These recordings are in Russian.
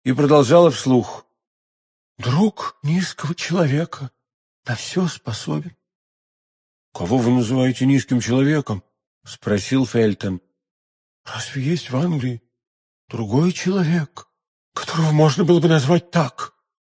и продолжала вслух. «Друг низкого человека на все способен». «Кого вы называете низким человеком?» — спросил Фельтон. «Разве есть в Англии другой человек, которого можно было бы назвать так?»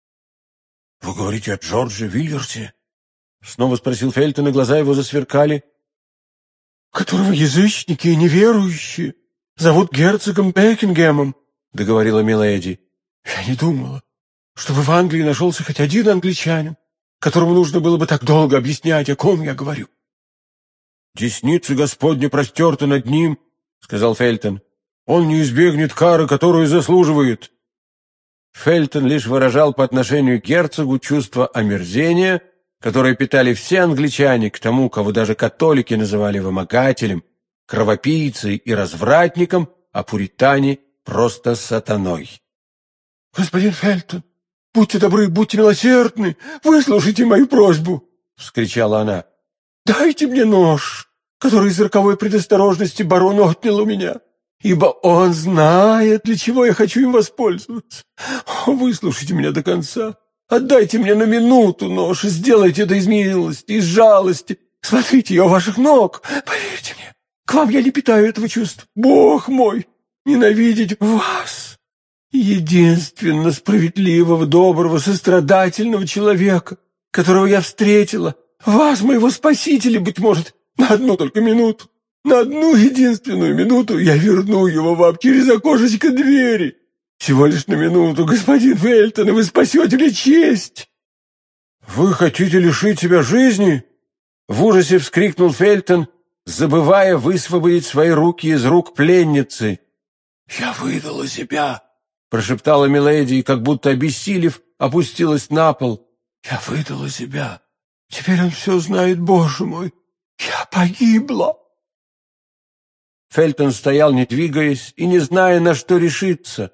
«Вы говорите о Джордже Вильерсе?» — снова спросил Фельтон, и глаза его засверкали. «Которого язычники и неверующие зовут герцогом Бекингемом», — договорила миледи. «Я не думала, чтобы в Англии нашелся хоть один англичанин, которому нужно было бы так долго объяснять, о ком я говорю». «Десница Господня простерта над ним», — сказал Фельтон. «Он не избегнет кары, которую заслуживает». Фельтон лишь выражал по отношению к герцогу чувство омерзения, которое питали все англичане к тому, кого даже католики называли вымогателем, кровопийцей и развратником, а пуритане — просто сатаной. «Господин Фельтон, будьте добры, будьте милосердны, выслушайте мою просьбу!» — вскричала она. «Дайте мне нож, который из роковой предосторожности барон отнял у меня, ибо он знает, для чего я хочу им воспользоваться. Выслушайте меня до конца. Отдайте мне на минуту нож и сделайте это из милости, из жалости. Смотрите, я у ваших ног. Поверьте мне, к вам я не питаю этого чувства. Бог мой, ненавидеть вас, единственно справедливого, доброго, сострадательного человека, которого я встретила, вас, моего спасителя, быть может, на одну только минуту. На одну единственную минуту я верну его вам через окошечко двери. Всего лишь на минуту, господин Фельтон, и вы спасете мне честь». «Вы хотите лишить себя жизни?» — в ужасе вскрикнул Фельтон, забывая высвободить свои руки из рук пленницы. «Я выдала себя», — прошептала миледи, и, как будто обессилев, опустилась на пол. «Я выдала себя. Теперь он все знает, Боже мой. Я погибла». Фельтон стоял, не двигаясь, и не зная, на что решиться.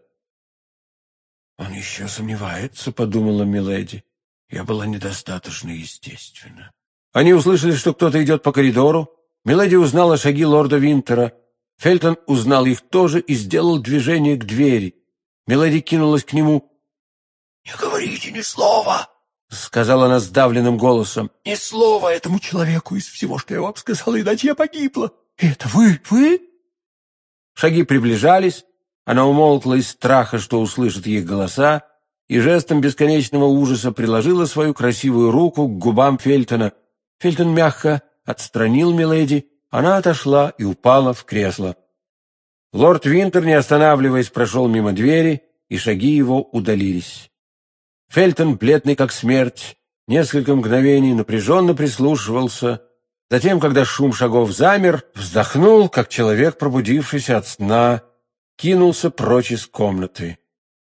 «Он еще сомневается», — подумала миледи. «Я была недостаточно естественна». Они услышали, что кто-то идет по коридору. Миледи узнала шаги лорда Винтера. Фельтон узнал их тоже и сделал движение к двери. Миледи кинулась к нему. «Не говорите ни слова», — сказала она сдавленным голосом. «Ни слова этому человеку из всего, что я вам сказала, иначе я погибла. И это вы?» Шаги приближались. Она умолкла из страха, что услышит их голоса, и жестом бесконечного ужаса приложила свою красивую руку к губам Фельтона. Фельтон мягко отстранил миледи, она отошла и упала в кресло. Лорд Винтер, не останавливаясь, прошел мимо двери, и шаги его удалились. Фельтон, бледный как смерть, несколько мгновений напряженно прислушивался. Затем, когда шум шагов замер, вздохнул, как человек, пробудившийся от сна, кинулся прочь из комнаты.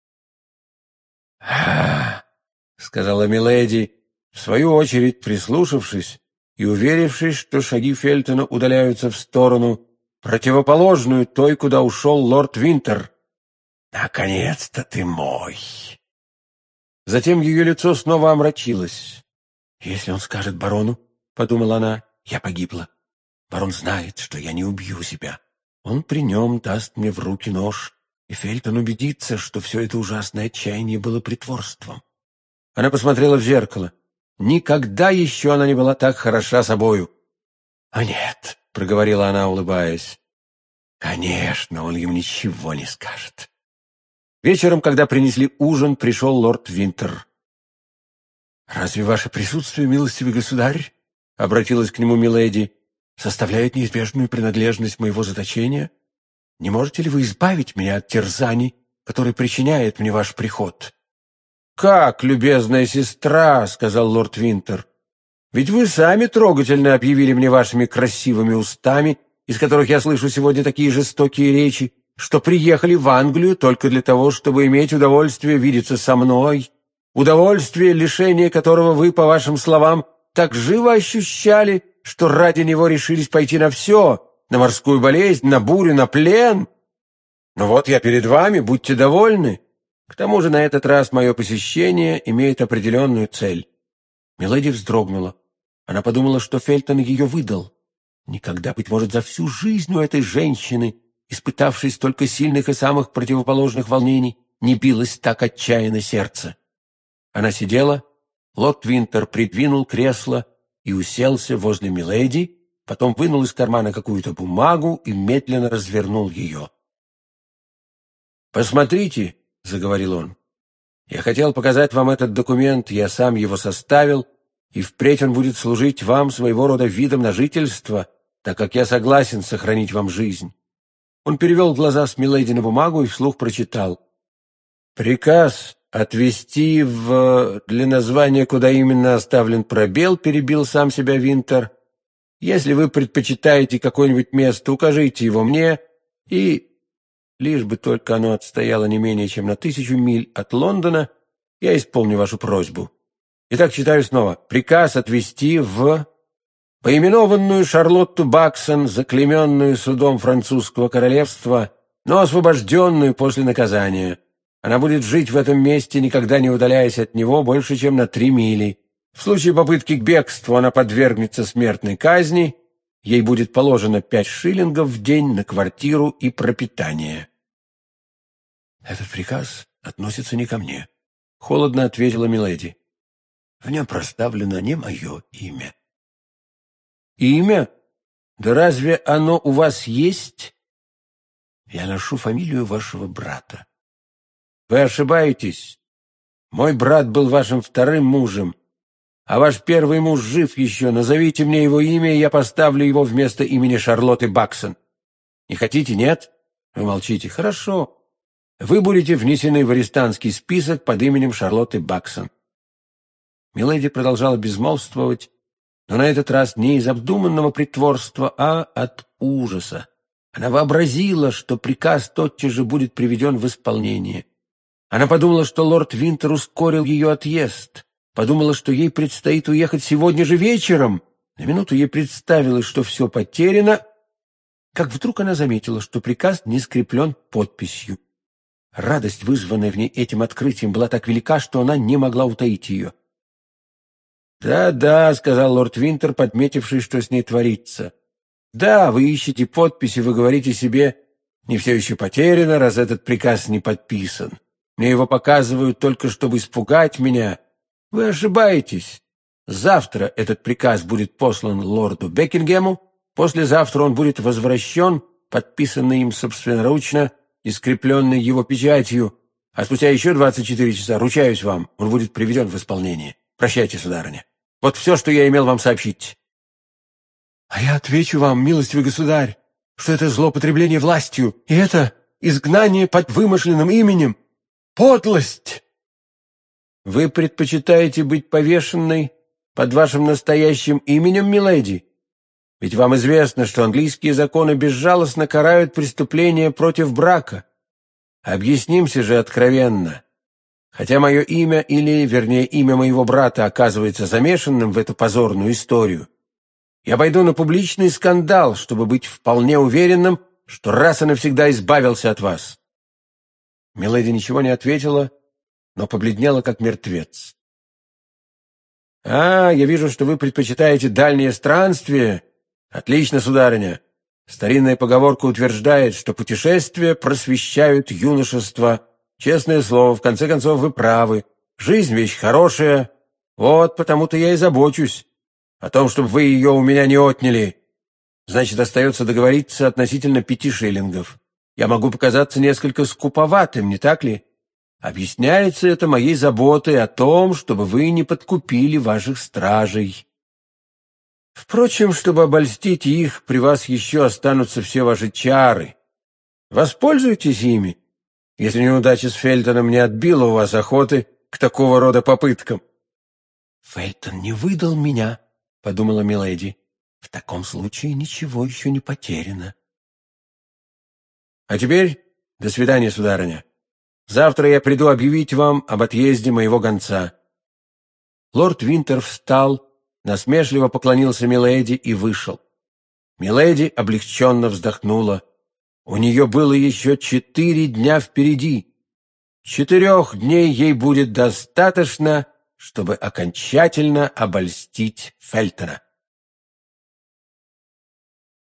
«Ах!» — сказала миледи, в свою очередь прислушавшись и уверившись, что шаги Фельтона удаляются в сторону, противоположную той, куда ушел лорд Винтер. «Наконец-то ты мой!» Затем ее лицо снова омрачилось. «Если он скажет барону, — подумала она, — я погибла. Барон знает, что я не убью себя. Он при нем даст мне в руки нож, и Фельтон убедится, что все это ужасное отчаяние было притворством». Она посмотрела в зеркало. Никогда еще она не была так хороша собою. «А нет», — проговорила она, улыбаясь, — «конечно, он ему ничего не скажет». Вечером, когда принесли ужин, пришел лорд Винтер. «Разве ваше присутствие, милостивый государь, — обратилась к нему миледи, — составляет неизбежную принадлежность моего заточения? Не можете ли вы избавить меня от терзаний, которые причиняет мне ваш приход?» «Как, любезная сестра, — сказал лорд Винтер, — ведь вы сами трогательно объявили мне вашими красивыми устами, из которых я слышу сегодня такие жестокие речи, что приехали в Англию только для того, чтобы иметь удовольствие видеться со мной, удовольствие, лишение которого вы, по вашим словам, так живо ощущали, что ради него решились пойти на все, на морскую болезнь, на бурю, на плен. Но вот я перед вами, будьте довольны. К тому же на этот раз мое посещение имеет определенную цель». Миледи вздрогнула. Она подумала, что Фельтон ее выдал. Никогда, быть может, за всю жизнь у этой женщины, испытавшей столько сильных и самых противоположных волнений, не билось так отчаянно сердце. Она сидела, лорд Винтер придвинул кресло и уселся возле миледи, потом вынул из кармана какую-то бумагу и медленно развернул ее. «Посмотрите», — заговорил он, — «я хотел показать вам этот документ, я сам его составил, и впредь он будет служить вам своего рода видом на жительство, так как я согласен сохранить вам жизнь». Он перевел глаза с миледи на бумагу и вслух прочитал. «Приказ отвезти для названия, куда именно оставлен пробел», — перебил сам себя Винтер. «Если вы предпочитаете какое-нибудь место, укажите его мне, и лишь бы только оно отстояло не менее чем на 1000 миль от Лондона, я исполню вашу просьбу. Итак, читаю снова. Приказ отвезти в поименованную Шарлотту Баксон, заклейменную судом французского королевства, но освобожденную после наказания. Она будет жить в этом месте, никогда не удаляясь от него больше, чем на 3 мили. В случае попытки к бегству она подвергнется смертной казни, ей будет положено 5 шиллингов в день на квартиру и пропитание». «Этот приказ относится не ко мне», — холодно ответила миледи. «В нем проставлено не мое имя». «Имя? Да разве оно у вас есть?» «Я ношу фамилию вашего брата». «Вы ошибаетесь. Мой брат был вашим вторым мужем, а ваш первый муж жив еще. Назовите мне его имя, и я поставлю его вместо имени Шарлотты Баксон. Не хотите, нет? Вы молчите. Хорошо. Вы будете внесены в арестантский список под именем Шарлотты Баксон». Миледи продолжала безмолвствовать, но на этот раз не из обдуманного притворства, а от ужаса. Она вообразила, что приказ тотчас же будет приведен в исполнение. Она подумала, что лорд Винтер ускорил ее отъезд, подумала, что ей предстоит уехать сегодня же вечером. На минуту ей представилось, что все потеряно, как вдруг она заметила, что приказ не скреплен подписью. Радость, вызванная в ней этим открытием, была так велика, что она не могла утаить ее. «Да-да», — сказал лорд Винтер, подметивший, что с ней творится. «Да, вы ищете подписи, вы говорите себе, не все еще потеряно, раз этот приказ не подписан. Мне его показывают только, чтобы испугать меня. Вы ошибаетесь. Завтра этот приказ будет послан лорду Бекингему, послезавтра он будет возвращен, подписанный им собственноручно и скрепленный его печатью, а спустя еще 24 часа, ручаюсь вам, он будет приведен в исполнение. Прощайте, сударыня. Вот все, что я имел вам сообщить». «А я отвечу вам, милостивый государь, что это злоупотребление властью, и это изгнание под вымышленным именем. Подлость!» «Вы предпочитаете быть повешенной под вашим настоящим именем, миледи? Ведь вам известно, что английские законы безжалостно карают преступления против брака. Объяснимся же откровенно. Хотя мое имя, или, вернее, имя моего брата оказывается замешанным в эту позорную историю, я пойду на публичный скандал, чтобы быть вполне уверенным, что раз и навсегда избавился от вас». Миледи ничего не ответила, но побледнела, как мертвец. «А, я вижу, что вы предпочитаете дальние странствия. Отлично, сударыня. Старинная поговорка утверждает, что путешествия просвещают юношество. Честное слово, в конце концов, вы правы. Жизнь — вещь хорошая. Вот потому-то я и забочусь о том, чтобы вы ее у меня не отняли. Значит, остается договориться относительно 5 шиллингов. Я могу показаться несколько скуповатым, не так ли? Объясняется это моей заботой о том, чтобы вы не подкупили ваших стражей. Впрочем, чтобы обольстить их, при вас еще останутся все ваши чары. Воспользуйтесь ими, если неудача с Фельтоном не отбила у вас охоты к такого рода попыткам». «Фельтон не выдал меня», — подумала миледи. «В таком случае ничего еще не потеряно». «А теперь до свидания, сударыня. Завтра я приду объявить вам об отъезде моего гонца». Лорд Винтер встал, насмешливо поклонился миледи и вышел. Миледи облегченно вздохнула. У нее было еще 4 дня впереди. 4 дней ей будет достаточно, чтобы окончательно обольстить Фельтона.